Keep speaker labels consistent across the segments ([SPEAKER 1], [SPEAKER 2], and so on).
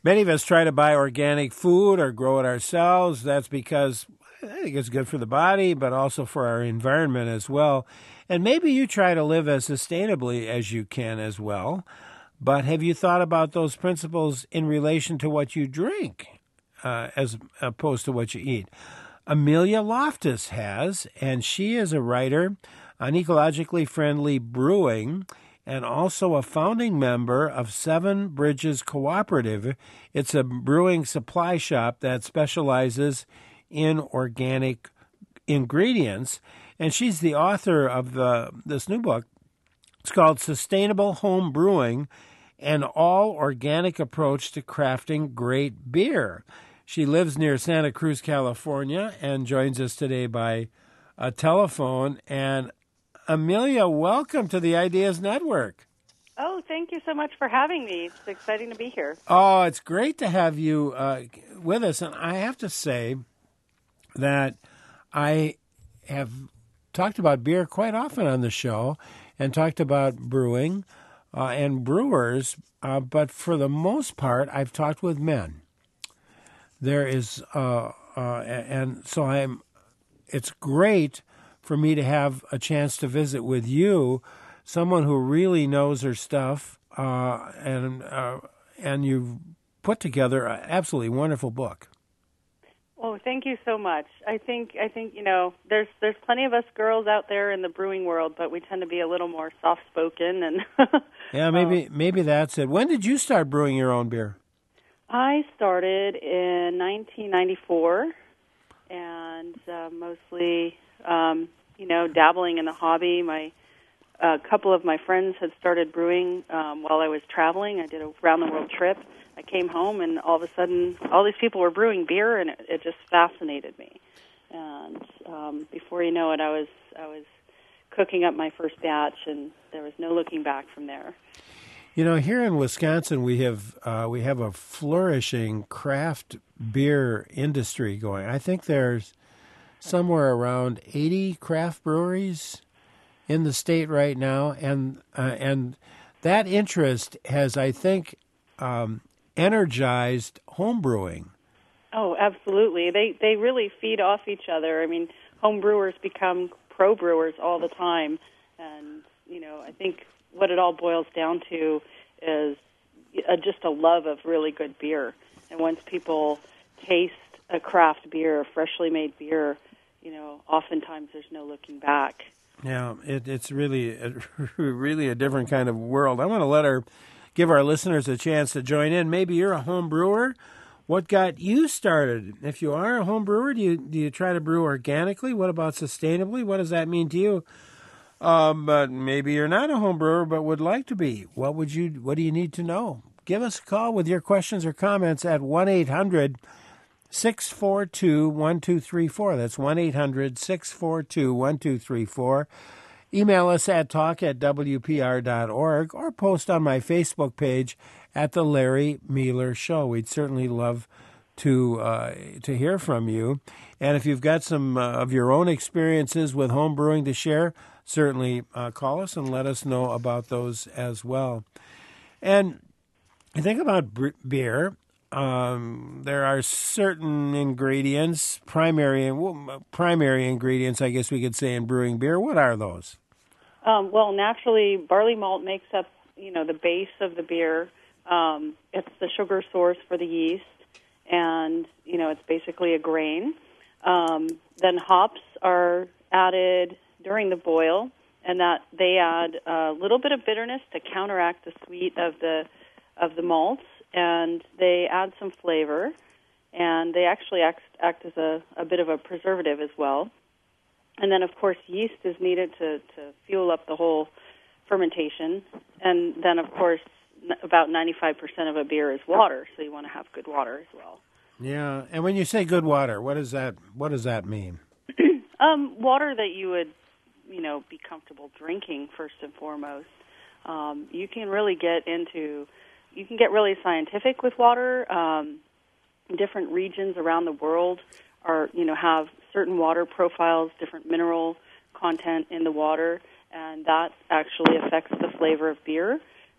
[SPEAKER 1] Many of us try to buy organic food or grow it ourselves. That's because I think it's good for the body, but also for our environment as well. And maybe you try to live as sustainably as you can as well. But have you thought about those principles in relation to what you drink as opposed to what you eat? Amelia Loftus has, and she is a writer on ecologically friendly brewing and also a founding member of Seven Bridges Cooperative. It's a brewing supply shop that specializes in organic ingredients, and she's the author of this new book. It's called Sustainable Home Brewing, an all-organic approach to crafting great beer. She lives near Santa Cruz, California, and joins us today by a telephone. And Amelia, welcome to the Ideas Network.
[SPEAKER 2] Oh, thank you so much for having me. It's exciting to be here.
[SPEAKER 1] Oh, it's great to have you with us. And I have to say that I have talked about beer quite often on the show and talked about brewing and brewers, but for the most part, I've talked with men. There is, and so it's great for me to have a chance to visit with you, someone who really knows her stuff, and you've put together an absolutely wonderful book.
[SPEAKER 2] Oh, thank you so much. I think there's plenty of us girls out there in the brewing world, but we tend to be a little more soft-spoken and.
[SPEAKER 1] Yeah, maybe that's it. When did you start brewing your own beer?
[SPEAKER 2] I started in 1994, and mostly, dabbling in the hobby. A couple of my friends had started brewing while I was traveling. I did a round-the-world trip. I came home, and all of a sudden, all these people were brewing beer, and it just fascinated me. And before you know it, I was cooking up my first batch, and there was no looking back from there.
[SPEAKER 1] You know, here in Wisconsin, we have a flourishing craft beer industry going. I think there's somewhere around 80 craft breweries in the state right now, and that interest has, I think, energized home brewing.
[SPEAKER 2] Oh, absolutely. They really feed off each other. I mean, home brewers become pro brewers all the time, and I think what it all boils down to is just a love of really good beer. And once people taste a craft beer, a freshly made beer, oftentimes there's no looking back.
[SPEAKER 1] Yeah, it's really a different kind of world. I want to give our listeners a chance to join in. Maybe you're a home brewer. What got you started? If you are a home brewer, do you try to brew organically? What about sustainably? What does that mean to you? But maybe you're not a home brewer, but would like to be. What do you need to know? Give us a call with your questions or comments at 1-800-642-1234. That's 1-800-642-1234. Email us at talk@wpr.org or post on my Facebook page at The Larry Mueller Show. We'd certainly love to hear from you. And if you've got some of your own experiences with home brewing to share, certainly call us and let us know about those as well. And I think about beer. There are certain ingredients, primary ingredients, I guess we could say, in brewing beer. What are those?
[SPEAKER 2] Well, naturally, barley malt makes up, the base of the beer. It's the sugar source for the yeast, and, it's basically a grain. Then hops are added during the boil, and that they add a little bit of bitterness to counteract the sweet of the malts, and they add some flavor, and they actually act as a bit of a preservative as well. And then, of course, yeast is needed to fuel up the whole fermentation. And then, of course, about 95% of a beer is water, so you want to have good water as well.
[SPEAKER 1] Yeah, and when you say good water, what does that mean?
[SPEAKER 2] Water that you would, be comfortable drinking first and foremost. You can get really scientific with water. Different regions around the world have certain water profiles, different mineral content in the water, and that actually affects the flavor of beer.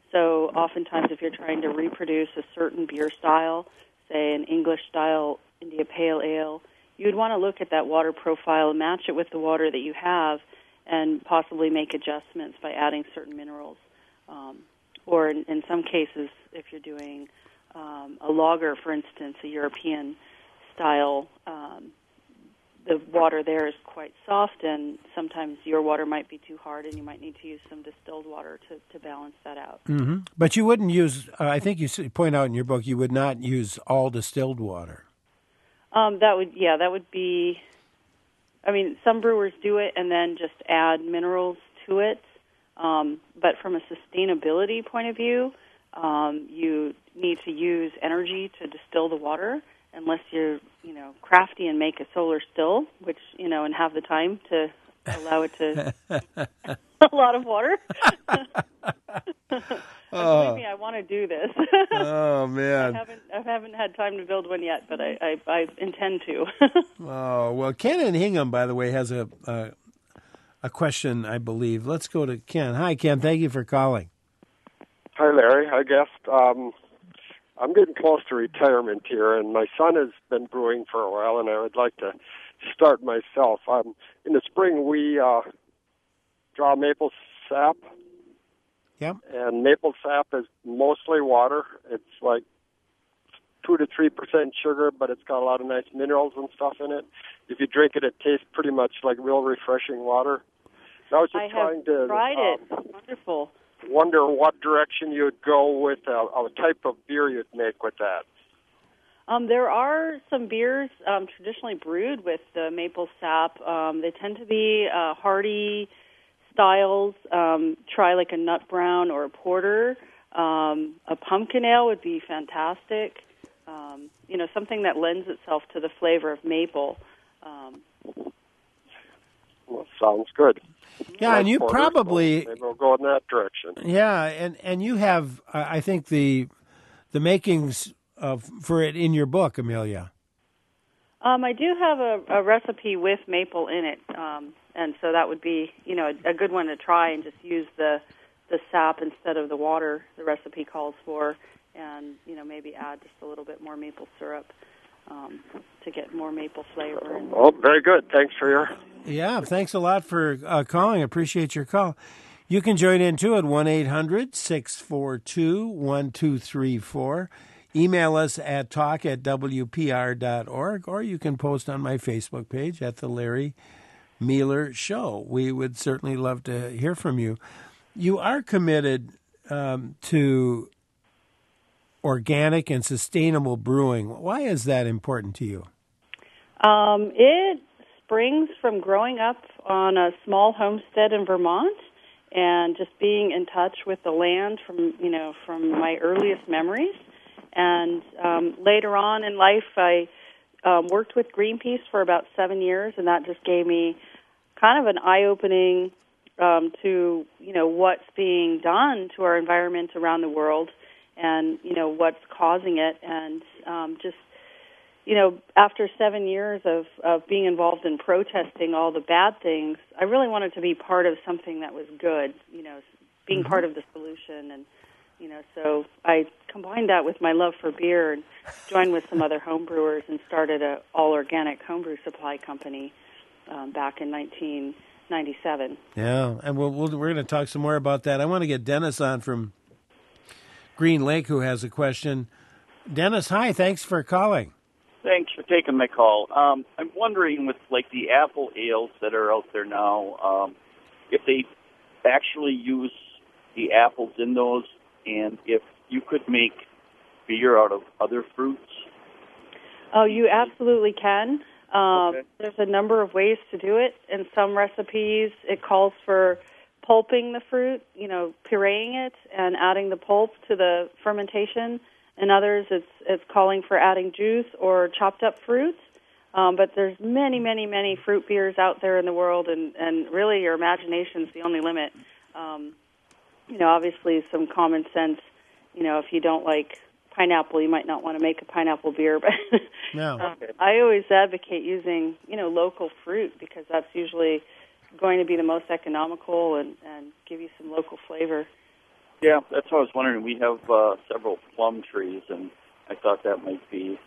[SPEAKER 2] So oftentimes if you're trying to reproduce a certain beer style, say an English-style India Pale Ale, you would want to look at that water profile and match it with the water that you have and possibly make adjustments by adding certain minerals. Or in some cases, if you're doing a lager, for instance, a European style, the water there is quite soft, and sometimes your water might be too hard, and you might need to use some distilled water to balance that out.
[SPEAKER 1] Mm-hmm. But you wouldn't use, I think you point out in your book, you would not use all distilled water.
[SPEAKER 2] That would be, I mean, some brewers do it and then just add minerals to it. But from a sustainability point of view, you need to use energy to distill the water unless you're, crafty and make a solar still, which, and have the time to allow it to a lot of water. Believe me, I want to do this.
[SPEAKER 1] Oh, man.
[SPEAKER 2] I haven't had time to build one yet, but I intend to.
[SPEAKER 1] Oh, well, Ken in Hingham, by the way, has a question, I believe. Let's go to Ken. Hi, Ken. Thank you for calling.
[SPEAKER 3] Hi, Larry. Hi, guest. I'm getting close to retirement here, and my son has been brewing for a while, and I would like to start myself. In the spring, we draw maple sap.
[SPEAKER 1] Yep.
[SPEAKER 3] And maple sap is mostly water. It's like 2 to 3% sugar, but it's got a lot of nice minerals and stuff in it. If you drink it, it tastes pretty much like real refreshing water. I was just trying to
[SPEAKER 2] tried it. Wonderful.
[SPEAKER 3] Wonder what direction you'd go with a type of beer you'd make with that.
[SPEAKER 2] There are some beers traditionally brewed with the maple sap. They tend to be hearty styles. Try like a nut brown or a porter. A pumpkin ale would be fantastic. Something that lends itself to the flavor of maple.
[SPEAKER 3] Well, sounds good.
[SPEAKER 1] Yeah,
[SPEAKER 3] like
[SPEAKER 1] and you
[SPEAKER 3] porter,
[SPEAKER 1] probably...
[SPEAKER 3] So maybe we'll go in that direction.
[SPEAKER 1] Yeah, and you have, I think, the makings for it in your book, Amelia.
[SPEAKER 2] I do have a recipe with maple in it, and so that would be, a good one to try and just use the sap instead of the water the recipe calls for, and, maybe add just a little bit more maple syrup to get more maple flavor.
[SPEAKER 3] Oh, very good. Thanks for your...
[SPEAKER 1] Yeah, thanks a lot for calling. Appreciate your call. You can join in, too, at 1-800-642-1234. Email us at talk@wpr.org, or you can post on my Facebook page at The Larry Mealer Show. We would certainly love to hear from you. You are committed to organic and sustainable brewing. Why is that important to you?
[SPEAKER 2] It springs from growing up on a small homestead in Vermont and just being in touch with the land from my earliest memories. And later on in life, I worked with Greenpeace for about 7 years, and that just gave me kind of an eye-opening to, what's being done to our environment around the world and, what's causing it. And after 7 years of being involved in protesting all the bad things, I really wanted to be part of something that was good, being part of the solution. And, so I combined that with my love for beer and joined with some other home brewers and started an all-organic homebrew supply company back in 1997.
[SPEAKER 1] Yeah, and we're going to talk some more about that. I want to get Dennis on from Green Lake, who has a question. Dennis, hi, thanks for calling.
[SPEAKER 4] Thanks for taking my call. I'm wondering with like the apple ales that are out there now, if they actually use the apples in those, and if you could make beer out of other fruits.
[SPEAKER 2] Oh, you absolutely can.
[SPEAKER 4] Okay.
[SPEAKER 2] There's a number of ways to do it. In some recipes, it calls for pulping the fruit, pureeing it and adding the pulp to the fermentation. In others, it's calling for adding juice or chopped up fruits. But there's many, many, many fruit beers out there in the world, and really your imagination's the only limit. Obviously some common sense, if you don't like pineapple, you might not want to make a pineapple beer, but
[SPEAKER 1] No.
[SPEAKER 2] I always advocate using, local fruit because that's usually going to be the most economical and give you some local flavor.
[SPEAKER 4] Yeah, that's what I was wondering. We have several plum trees, and I thought that might be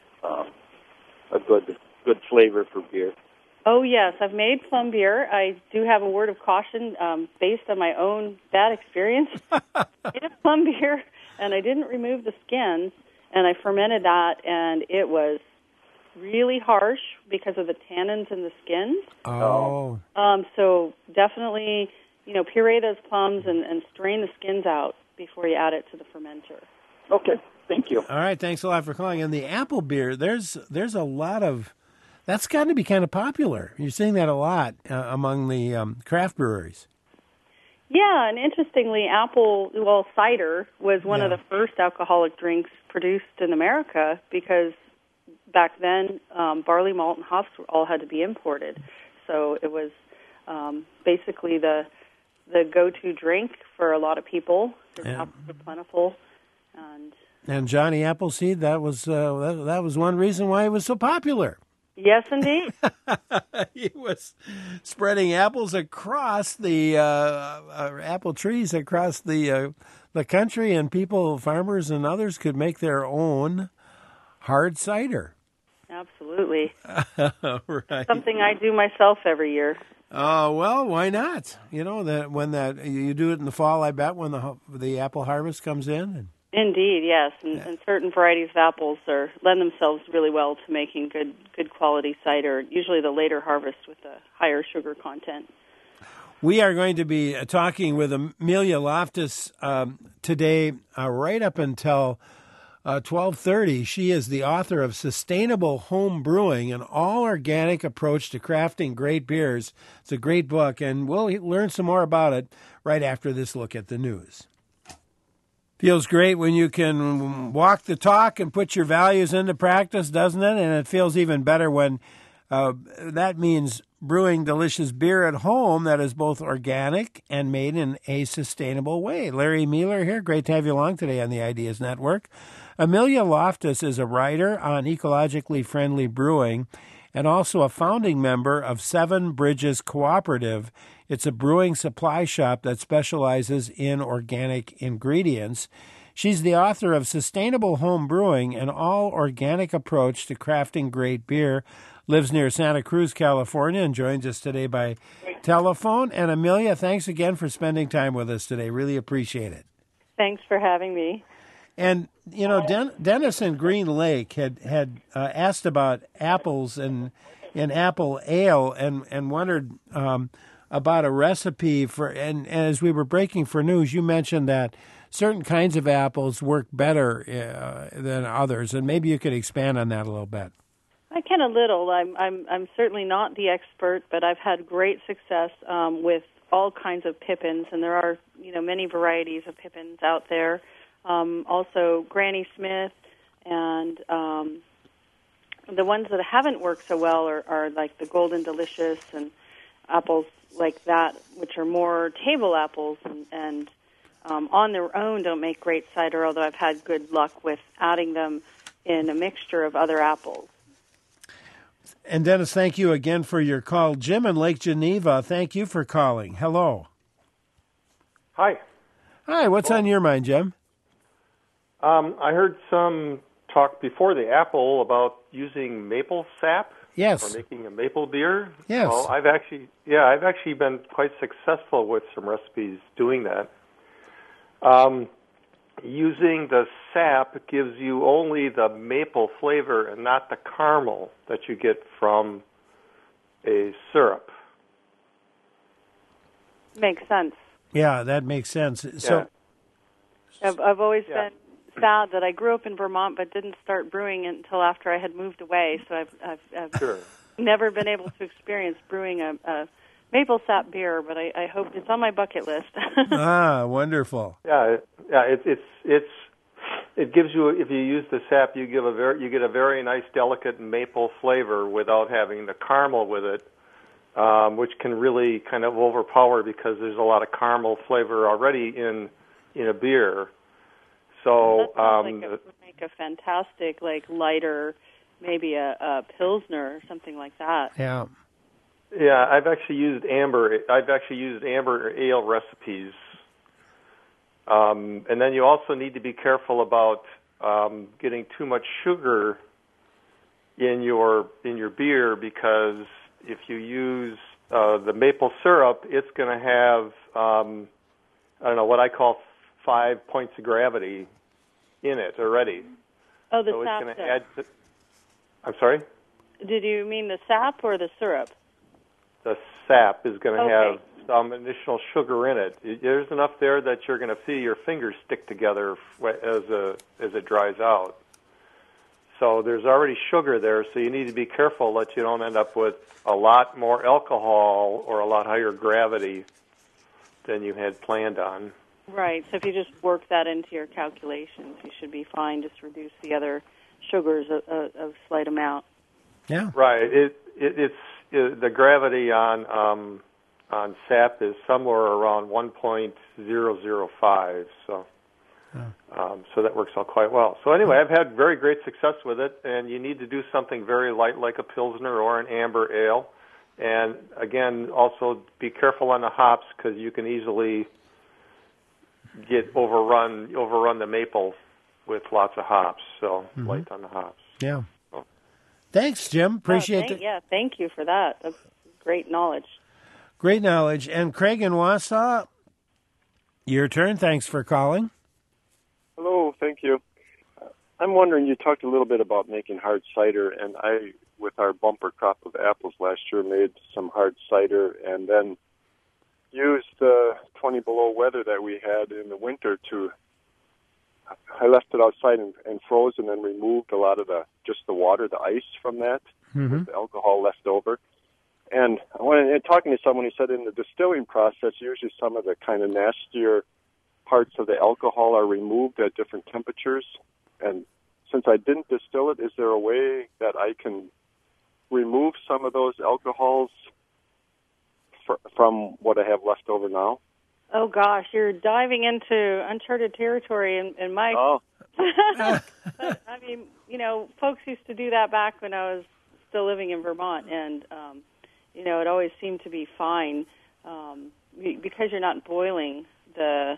[SPEAKER 4] a good flavor for beer.
[SPEAKER 2] Oh, yes, I've made plum beer. I do have a word of caution based on my own bad experience. I made a plum beer, and I didn't remove the skins, and I fermented that, and it was really harsh because of the tannins in the skins.
[SPEAKER 1] Oh.
[SPEAKER 2] So definitely, puree those plums and strain the skins out before you add it to the fermenter.
[SPEAKER 4] Okay, thank you.
[SPEAKER 1] All right, thanks a lot for calling. And the apple beer, there's a lot of, that's got to be kind of popular. You're seeing that a lot among the craft breweries.
[SPEAKER 2] Yeah, and interestingly, cider was one of the first alcoholic drinks produced in America because back then barley malt and hops all had to be imported. So it was basically the go-to drink for a lot of people. Apples were plentiful.
[SPEAKER 1] And Johnny Appleseed, that was one reason why it was so popular.
[SPEAKER 2] Yes, indeed.
[SPEAKER 1] He was spreading apples across the apple trees across the country, and farmers and others could make their own hard cider.
[SPEAKER 2] Absolutely.
[SPEAKER 1] Right.
[SPEAKER 2] Something I do myself every year.
[SPEAKER 1] Well, why not? You do it in the fall, I bet, when the apple harvest comes in.
[SPEAKER 2] Indeed, yes, and certain varieties of apples lend themselves really well to making good quality cider. Usually, the later harvest with the higher sugar content.
[SPEAKER 1] We are going to be talking with Amelia Loftus today, right up until 12:30. She is the author of Sustainable Home Brewing, an all-organic approach to crafting great beers. It's a great book, and we'll learn some more about it right after this look at the news. Feels great when you can walk the talk and put your values into practice, doesn't it? And it feels even better when that means brewing delicious beer at home that is both organic and made in a sustainable way. Larry Mueller here. Great to have you along today on the Ideas Network. Amelia Loftus is a writer on ecologically friendly brewing and also a founding member of Seven Bridges Cooperative. It's a brewing supply shop that specializes in organic ingredients. She's the author of Sustainable Home Brewing, an all-organic approach to crafting great beer, lives near Santa Cruz, California, and joins us today by telephone. And Amelia, thanks again for spending time with us today. Really appreciate it.
[SPEAKER 2] Thanks for having me.
[SPEAKER 1] And, Dennis in Green Lake had asked about apples and apple ale and wondered about a recipe for, and as we were breaking for news, you mentioned that certain kinds of apples work better than others, and maybe you could expand on that a little bit.
[SPEAKER 2] I can a little. I'm certainly not the expert, but I've had great success with all kinds of pippins, and there are many varieties of pippins out there. Also, Granny Smith, and the ones that haven't worked so well are like the Golden Delicious and apples like that, which are more table apples and on their own don't make great cider, although I've had good luck with adding them in a mixture of other apples.
[SPEAKER 1] And Dennis, thank you again for your call. Jim in Lake Geneva, thank you for calling. Hello.
[SPEAKER 5] Hi.
[SPEAKER 1] Hi, what's on your mind, Jim?
[SPEAKER 5] I heard some talk before the apple about using maple sap.
[SPEAKER 1] Yes.
[SPEAKER 5] For making a maple beer.
[SPEAKER 1] Yes.
[SPEAKER 5] Well, I've actually been quite successful with some recipes doing that. Using the sap gives you only the maple flavor and not the caramel that you get from a syrup.
[SPEAKER 2] Makes sense.
[SPEAKER 1] Yeah, that makes sense. So,
[SPEAKER 2] I've always been sad that I grew up in Vermont but didn't start brewing until after I had moved away. So I've
[SPEAKER 5] Sure.
[SPEAKER 2] never been able to experience brewing a maple sap beer, but I hope it's on my bucket list.
[SPEAKER 1] Wonderful.
[SPEAKER 5] Yeah. It gives you, if you use the sap, you get a very nice delicate maple flavor without having the caramel with it, which can really kind of overpower because there's a lot of caramel flavor already in a beer. So
[SPEAKER 2] it would make a fantastic, lighter, maybe a Pilsner or something like that.
[SPEAKER 1] Yeah.
[SPEAKER 5] Yeah, I've actually used amber ale recipes And then you also need to be careful about getting too much sugar in your beer, because if you use the maple syrup, it's going to have what I call 5 points of gravity in it already.
[SPEAKER 2] Oh, the
[SPEAKER 5] so
[SPEAKER 2] sap.
[SPEAKER 5] It's going to add to, I'm sorry?
[SPEAKER 2] Did you mean the sap or the syrup?
[SPEAKER 5] The sap is going to
[SPEAKER 2] Okay.
[SPEAKER 5] have some initial sugar in it. There's enough there that you're going to see your fingers stick together as it dries out. So there's already sugar there, so you need to be careful that you don't end up with a lot more alcohol or a lot higher gravity than you had planned on.
[SPEAKER 2] Right. So if you just work that into your calculations, you should be fine. Just reduce the other sugars a slight amount.
[SPEAKER 1] Yeah.
[SPEAKER 5] Right. It's the gravity on sap is somewhere around 1.005. So that works out quite well. So anyway, I've had very great success with it, and you need to do something very light like a Pilsner or an amber ale. And again, also be careful on the hops, because you can easily get overrun the maple with lots of hops. So light on the hops.
[SPEAKER 1] Yeah. Thanks, Jim. Appreciate it.
[SPEAKER 2] Yeah, thank you for that. That's great knowledge.
[SPEAKER 1] Great knowledge. And Craig in Wausau, your turn. Thanks for calling.
[SPEAKER 3] Hello, thank you. I'm wondering, you talked a little bit about making hard cider, and I, with our bumper crop of apples last year, made some hard cider and then used the 20 below weather that we had in the winter I left it outside and froze, and then removed a lot of the water, the ice from that, with the alcohol left over. And talking to someone, he said in the distilling process, usually some of the kind of nastier parts of the alcohol are removed at different temperatures. And since I didn't distill it, is there a way that I can remove some of those alcohols from what I have left over now?
[SPEAKER 2] Oh, gosh, you're diving into uncharted territory. And my, but, I mean, folks used to do that back when I was still living in Vermont, and, it always seemed to be fine because you're not boiling the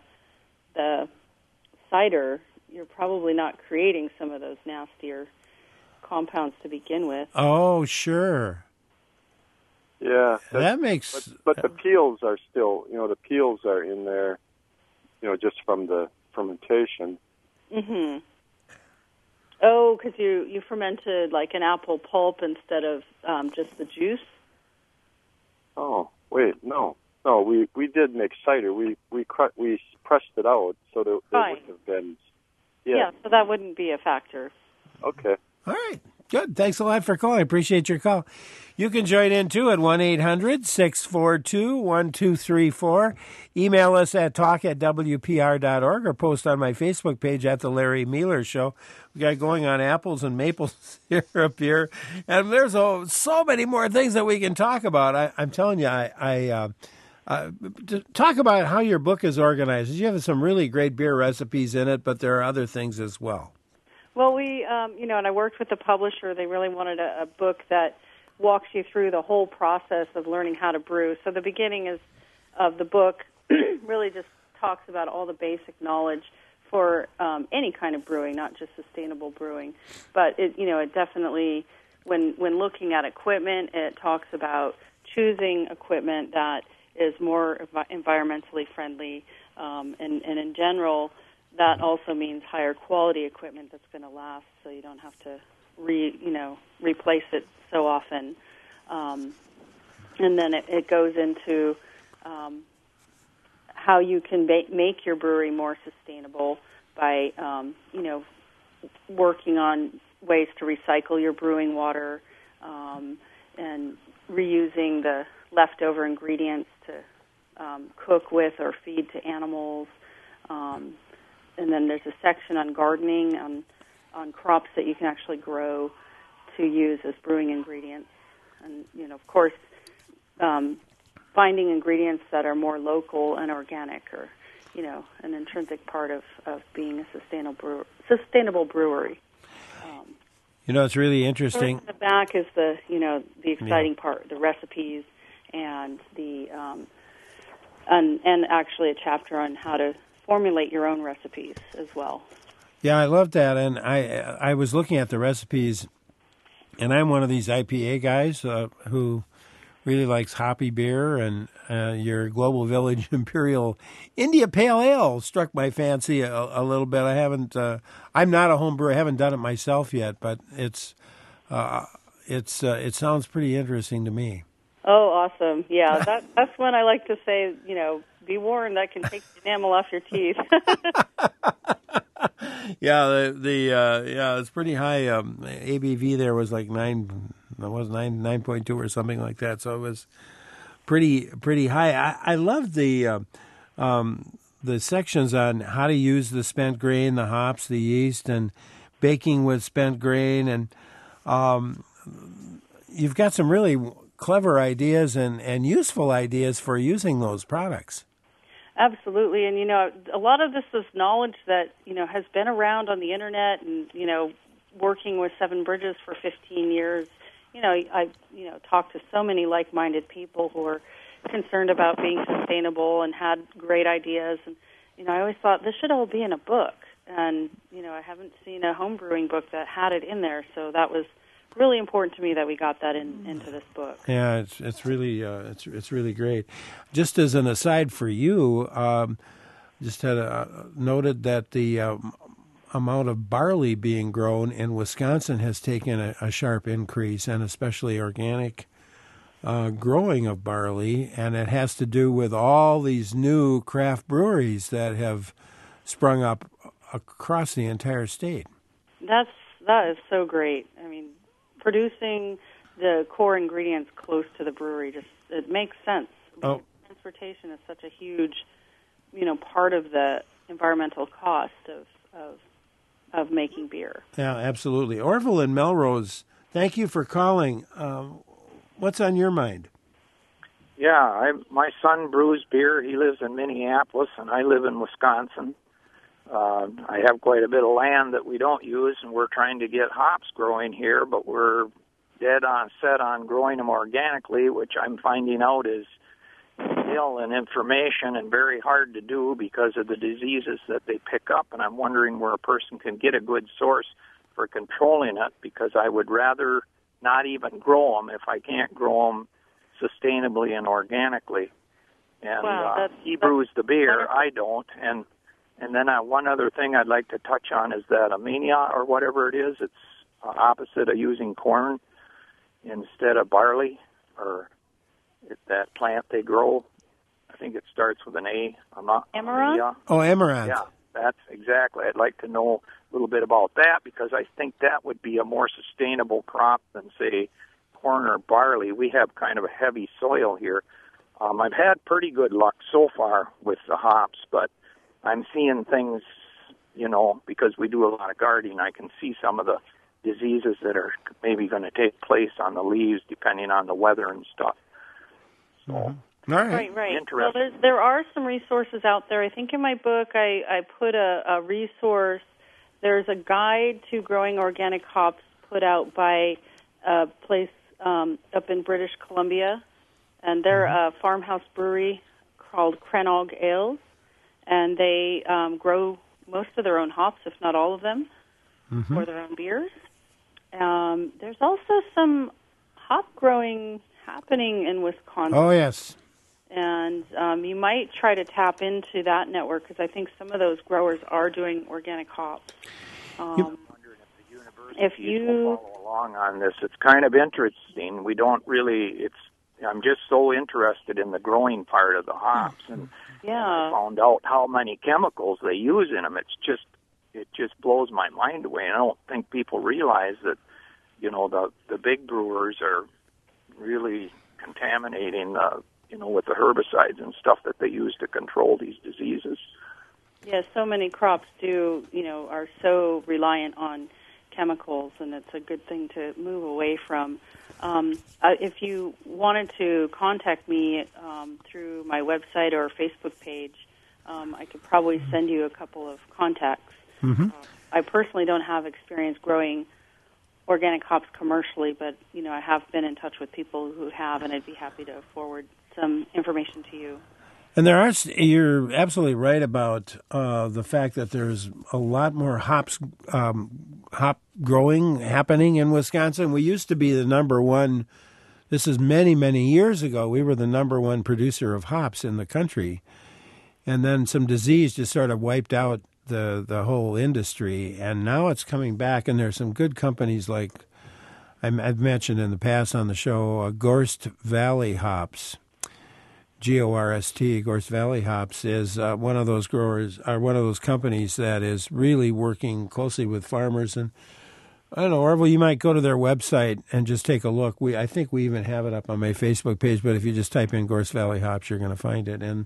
[SPEAKER 2] cider. You're probably not creating some of those nastier compounds to begin with.
[SPEAKER 1] Oh, sure.
[SPEAKER 3] Yeah.
[SPEAKER 1] That makes...
[SPEAKER 3] But the peels are still, the peels are in there, just from the fermentation.
[SPEAKER 2] Mm-hmm. Oh, because you fermented like an apple pulp instead of just the juice?
[SPEAKER 3] Oh, wait, no. No, we did make cider. We pressed it out, so there wouldn't have been...
[SPEAKER 2] Yeah, so that wouldn't be a factor.
[SPEAKER 3] Okay.
[SPEAKER 1] All right. Good. Thanks a lot for calling. I appreciate your call. You can join in, too, at 1-800-642-1234. Email us at talk@wpr.org or post on my Facebook page at The Larry Mealer Show. We got going on apples and maple syrup here. And there's so many more things that we can talk about. I'm telling you, talk about how your book is organized. You have some really great beer recipes in it, but there are other things as well.
[SPEAKER 2] Well, we, and I worked with the publisher. They really wanted a book that walks you through the whole process of learning how to brew. So the beginning of the book really just talks about all the basic knowledge for any kind of brewing, not just sustainable brewing. But it definitely, when looking at equipment, it talks about choosing equipment that is more environmentally friendly, and in general, that also means higher quality equipment that's going to last, so you don't have to replace it so often. And then it goes into how you can make your brewery more sustainable by working on ways to recycle your brewing water, and reusing the leftover ingredients to cook with or feed to animals. And then there's a section on gardening, on crops that you can actually grow to use as brewing ingredients. And, of course, finding ingredients that are more local and organic are, an intrinsic part of being a sustainable brewery.
[SPEAKER 1] It's really interesting.
[SPEAKER 2] In the back is the exciting part, the recipes, and the and actually a chapter on how to formulate your own recipes as well.
[SPEAKER 1] Yeah, I love that. And I was looking at the recipes, and I'm one of these IPA guys who really likes hoppy beer, and your Global Village Imperial India Pale Ale struck my fancy a little bit. I haven't. I'm not a home brewer. I haven't done it myself yet, but it sounds pretty interesting to me.
[SPEAKER 2] Oh, awesome! Yeah, that's when I like to say, be warned, that can take the enamel off your teeth.
[SPEAKER 1] Yeah, it's pretty high. ABV there was like 9.2 or something like that. So it was pretty high. I love the sections on how to use the spent grain, the hops, the yeast, and baking with spent grain, and you've got some really clever ideas and useful ideas for using those products.
[SPEAKER 2] Absolutely, and a lot of this is knowledge that has been around on the internet, and working with Seven Bridges for 15 years. I've talked to so many like-minded people who are concerned about being sustainable and had great ideas, and I always thought this should all be in a book, and I haven't seen a home brewing book that had it in there, so that was really important to me that we got that into this book.
[SPEAKER 1] Yeah, it's really really great. Just as an aside for you, just had noted that the amount of barley being grown in Wisconsin has taken a sharp increase, and especially organic growing of barley, and it has to do with all these new craft breweries that have sprung up across the entire state.
[SPEAKER 2] That is so great. I mean, producing the core ingredients close to the brewery, it makes sense.
[SPEAKER 1] Oh.
[SPEAKER 2] Transportation is such a huge, part of the environmental cost of making beer.
[SPEAKER 1] Yeah, absolutely. Orville and Melrose, thank you for calling. What's on your mind?
[SPEAKER 6] Yeah, my son brews beer. He lives in Minneapolis, and I live in Wisconsin. I have quite a bit of land that we don't use, and we're trying to get hops growing here, but we're dead on set on growing them organically, which I'm finding out is still in information and very hard to do because of the diseases that they pick up, and I'm wondering where a person can get a good source for controlling it, because I would rather not even grow them if I can't grow them sustainably and organically. And
[SPEAKER 2] wow,
[SPEAKER 6] he brews the beer, I don't, and then one other thing I'd like to touch on is that Amenia, or whatever it is, it's opposite of using corn instead of barley, or that plant they grow. I think it starts with an A.
[SPEAKER 2] Amaranth?
[SPEAKER 1] Oh, amaranth.
[SPEAKER 6] Yeah, that's exactly. I'd like to know a little bit about that, because I think that would be a more sustainable crop than, say, corn or barley. We have kind of a heavy soil here. I've had pretty good luck so far with the hops, but I'm seeing things, because we do a lot of gardening, I can see some of the diseases that are maybe going to take place on the leaves depending on the weather and stuff. So,
[SPEAKER 1] All right.
[SPEAKER 2] Right.
[SPEAKER 6] Interesting.
[SPEAKER 2] Well, there are some resources out there. I think in my book I put a resource. There's a guide to growing organic hops put out by a place up in British Columbia, and they're a farmhouse brewery called Crenog Ales. And they grow most of their own hops, if not all of them, for their own beers. There's also some hop growing happening in Wisconsin.
[SPEAKER 1] Oh, yes.
[SPEAKER 2] And you might try to tap into that network, because I think some of those growers are doing organic hops.
[SPEAKER 6] I'm wondering if the universities will follow along on this. It's kind of interesting. We don't really, I'm just so interested in the growing part of the hops, and I found out how many chemicals they use in them. It just blows my mind away. And I don't think people realize that, the big brewers are really contaminating, with the herbicides and stuff that they use to control these diseases.
[SPEAKER 2] Yeah, so many crops are so reliant on chemicals, and it's a good thing to move away from. If you wanted to contact me through my website or Facebook page, I could probably send you a couple of contacts. I personally don't have experience growing organic hops commercially, but I have been in touch with people who have, and I'd be happy to forward some information to you.
[SPEAKER 1] And you're absolutely right about the fact that there's a lot more hop growing happening in Wisconsin. We used to be the number one. This is many, many years ago. We were the number one producer of hops in the country. And then some disease just sort of wiped out the whole industry. And now it's coming back, and there's some good companies like I've mentioned in the past on the show, Gorst Valley Hops. GORST, Gorst Valley Hops, is one of those growers, or one of those companies that is really working closely with farmers. And I don't know, Orville, you might go to their website and just take a look. I think we even have it up on my Facebook page, but if you just type in Gorst Valley Hops, you're going to find it. And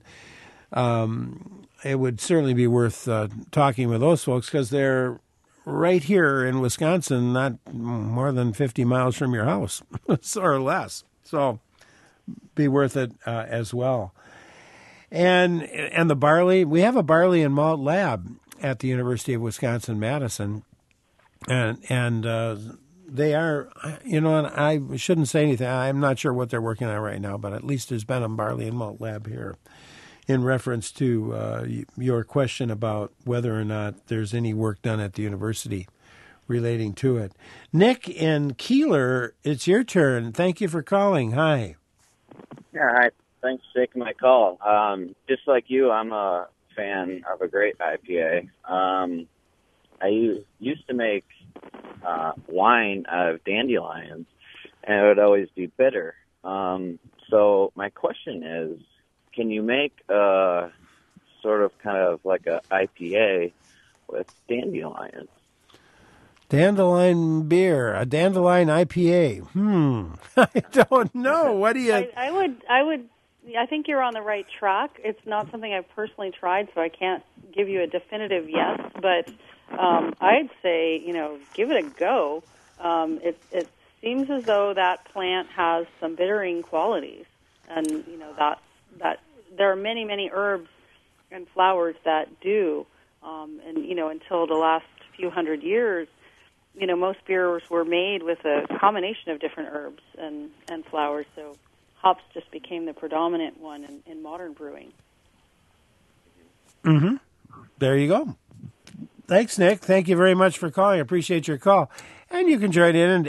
[SPEAKER 1] it would certainly be worth talking with those folks because they're right here in Wisconsin, not more than 50 miles from your house or less. So be worth it as well. And the barley, we have a barley and malt lab at the University of Wisconsin-Madison. And they are, and I shouldn't say anything. I'm not sure what they're working on right now, but at least there's been a barley and malt lab here in reference to your question about whether or not there's any work done at the university relating to it. Nick in Keeler, it's your turn. Thank you for calling. Hi.
[SPEAKER 7] Yeah, hi. Thanks for taking my call. Just like you, I'm a fan of a great IPA. I used to make wine out of dandelions, and it would always be bitter. So my question is, can you make a sort of kind of like a IPA with dandelions?
[SPEAKER 1] Dandelion beer, a dandelion IPA. I don't know. What do you?
[SPEAKER 2] I think you're on the right track. It's not something I've personally tried, so I can't give you a definitive yes. But I'd say, give it a go. It seems as though that plant has some bittering qualities, and that there are many, many herbs and flowers that do. And until the last few hundred years, most beers were made with a combination of different herbs and flowers. So hops just became the predominant one in modern brewing.
[SPEAKER 1] Mm-hmm. There you go. Thanks, Nick. Thank you very much for calling. I appreciate your call. And you can join in at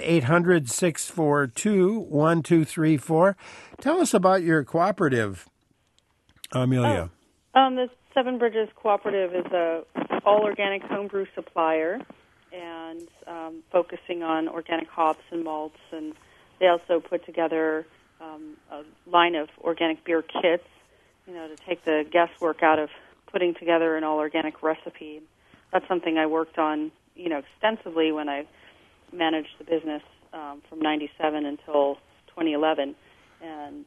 [SPEAKER 1] 800-642-1234. Tell us about your cooperative, Amelia.
[SPEAKER 2] The Seven Bridges Cooperative is a all-organic homebrew supplier and focusing on organic hops and malts. And they also put together a line of organic beer kits, to take the guesswork out of putting together an all-organic recipe. That's something I worked on, extensively when I managed the business from 97 until 2011. And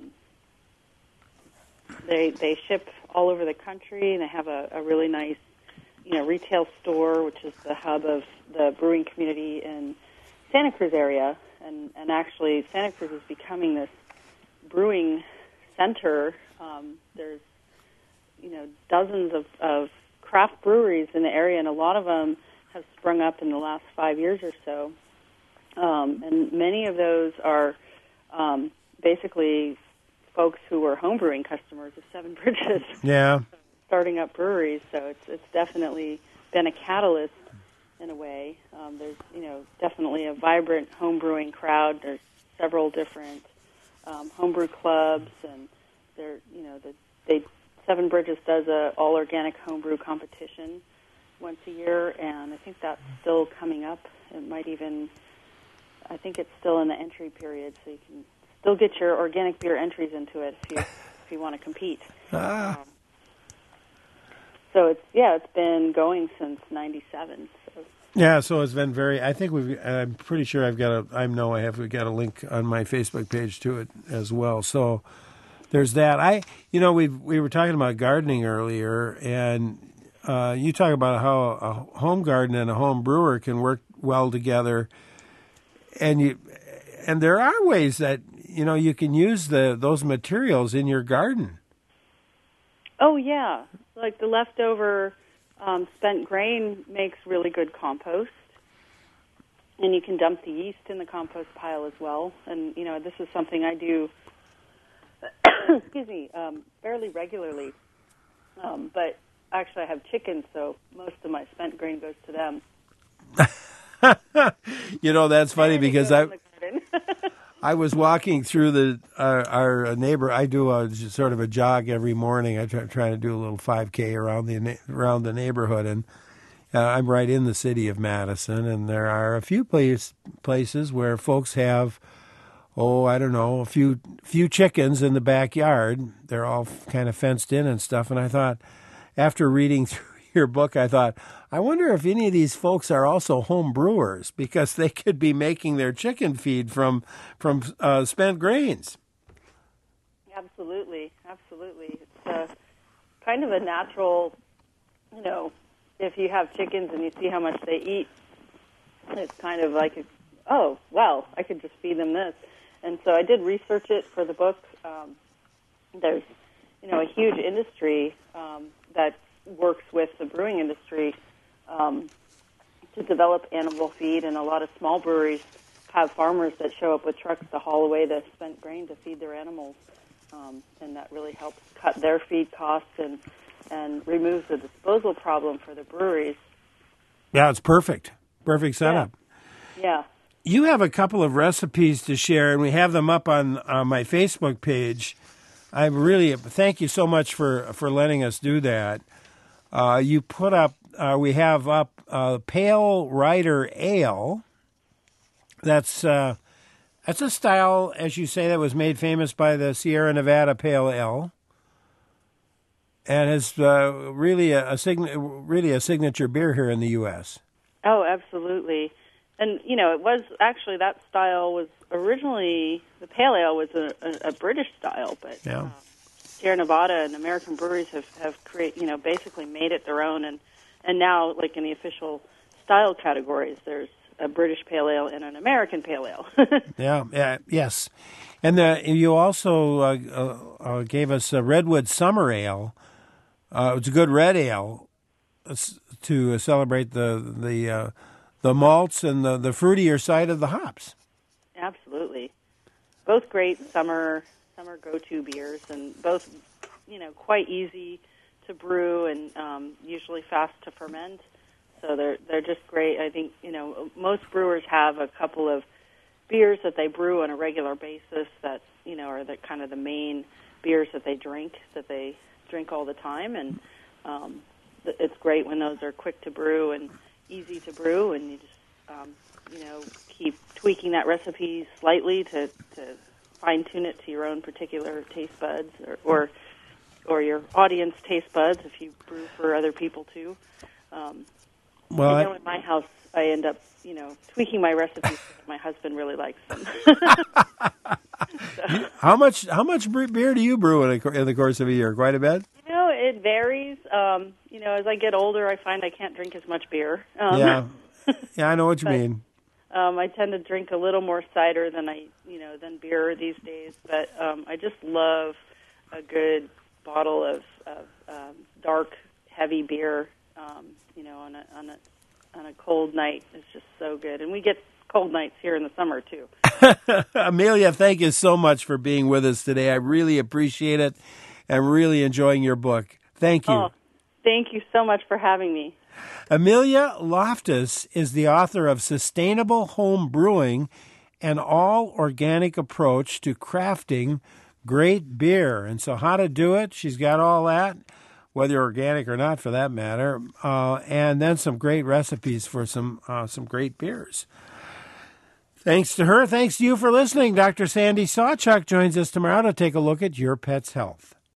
[SPEAKER 2] they ship all over the country, and they have a really nice, retail store, which is the hub of the brewing community in Santa Cruz area. And actually, Santa Cruz is becoming this brewing center. There's, dozens of craft breweries in the area, and a lot of them have sprung up in the last 5 years or so. And many of those are basically folks who were homebrewing customers of Seven Bridges.
[SPEAKER 1] Yeah.
[SPEAKER 2] Starting up breweries, so it's definitely been a catalyst in a way. There's definitely a vibrant homebrewing crowd. There's several different homebrew clubs, and Seven Bridges does a all organic homebrew competition once a year, and I think that's still coming up. It might even, I think it's still in the entry period, so you can still get your organic beer entries into it if you want to compete. So it's been going since '97. So.
[SPEAKER 1] Yeah, so it's been very. I think I'm pretty sure we've got a link on my Facebook page to it as well. So there's that. We were talking about gardening earlier, and you talk about how a home garden and a home brewer can work well together, and there are ways that you can use those materials in your garden.
[SPEAKER 2] Oh yeah, like the leftover spent grain makes really good compost, and you can dump the yeast in the compost pile as well. And this is something I do excuse me, fairly regularly. But actually, I have chickens, so most of my spent grain goes to them.
[SPEAKER 1] That's funny because I was walking through our neighbor. I do sort of a jog every morning. I try to do a little 5K around the neighborhood, and I'm right in the city of Madison. And there are a few places where folks have, a few chickens in the backyard. They're all kind of fenced in and stuff. And I thought, after reading through your book, I thought, I wonder if any of these folks are also home brewers, because they could be making their chicken feed from spent grains.
[SPEAKER 2] Absolutely. It's kind of a natural, if you have chickens and you see how much they eat, it's kind of like, I could just feed them this. And so I did research it for the book. There's, a huge industry that works with the brewing industry to develop animal feed, and a lot of small breweries have farmers that show up with trucks to haul away the spent grain to feed their animals, and that really helps cut their feed costs and removes the disposal problem for the breweries.
[SPEAKER 1] Yeah, it's perfect setup.
[SPEAKER 2] Yeah.
[SPEAKER 1] You have a couple of recipes to share, and we have them up on my Facebook page. I really thank you so much for letting us do that. You put up, we have up Pale Rider Ale. That's a style, as you say, that was made famous by the Sierra Nevada Pale Ale, and is really a signature beer here in the U.S.
[SPEAKER 2] Oh, absolutely. And, it was actually, that style was originally, the Pale Ale was a British style, but Sierra Nevada and American breweries have basically made it their own. And now, like in the official style categories, there's a British Pale Ale and an American Pale Ale.
[SPEAKER 1] Yes. And you also gave us a Redwood Summer Ale. It's a good red ale to celebrate the malts and the fruitier side of the hops.
[SPEAKER 2] Absolutely. Both great summer go-to beers, and both, quite easy to brew and usually fast to ferment. So they're just great. I think, most brewers have a couple of beers that they brew on a regular basis that, are the kind of the main beers that they drink all the time. And it's great when those are quick to brew and easy to brew, and you just keep tweaking that recipe slightly to fine-tune it to your own particular taste buds or your audience taste buds if you brew for other people too. In my house, I end up tweaking my recipes because my husband really likes them. So.
[SPEAKER 1] How much beer do you brew in the course of a year? Quite a bit?
[SPEAKER 2] It varies. As I get older, I find I can't drink as much beer.
[SPEAKER 1] Yeah, I know what you mean.
[SPEAKER 2] I tend to drink a little more cider than than beer these days. But I just love a good bottle of dark, heavy beer. On a cold night, it's just so good. And we get cold nights here in the summer too.
[SPEAKER 1] Amelia, thank you so much for being with us today. I really appreciate it. I'm really enjoying your book. Thank you.
[SPEAKER 2] Oh, thank you so much for having me.
[SPEAKER 1] Amelia Loftus is the author of Sustainable Home Brewing, an all-organic approach to crafting great beer. And so how to do it, she's got all that, whether you're organic or not for that matter, and then some great recipes for some great beers. Thanks to her. Thanks to you for listening. Dr. Sandy Sawchuk joins us tomorrow to take a look at your pet's health.